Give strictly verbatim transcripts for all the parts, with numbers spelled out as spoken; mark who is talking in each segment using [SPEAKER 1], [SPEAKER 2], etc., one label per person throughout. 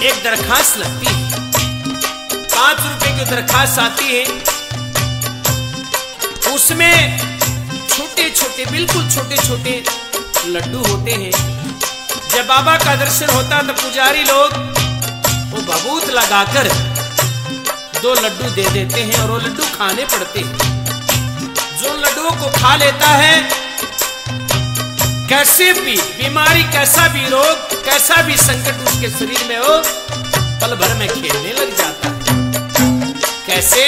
[SPEAKER 1] एक दरखास्त लगती है, पांच रुपए की दरखास्त आती है। उसमें छोटे छोटे, बिल्कुल छोटे छोटे लड्डू होते हैं। जब बाबा का दर्शन होता तो पुजारी लोग वो भभूत लगाकर दो लड्डू दे देते हैं और वो लड्डू खाने पड़ते हैं। जो लड्डुओं को खा लेता है, कैसे भी बीमारी, कैसा भी रोग, कैसा भी संकट उसके शरीर में हो, पल भर में खेलने लग जाता है। कैसे?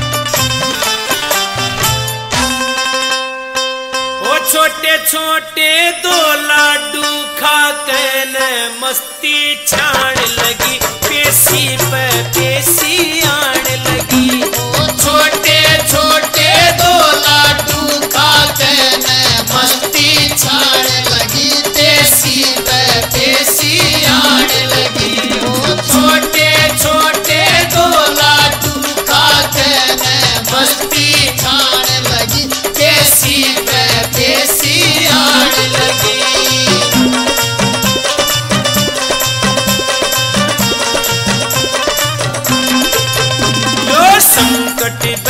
[SPEAKER 1] ओ छोटे छोटे दो लाडू खा के न मस्ती छाण लगी, पेशी पे पेशी आण लगी।
[SPEAKER 2] ओ छोटे छोटे दो लाडू खा के न मस्ती छाण लगी, पेशी पे पेशी आण लगी।
[SPEAKER 1] ओ छोटे छोटे दो लाडू खा के न मस्ती
[SPEAKER 2] छाण लगी, पेशी पे पेशी आण लगी।
[SPEAKER 1] संकट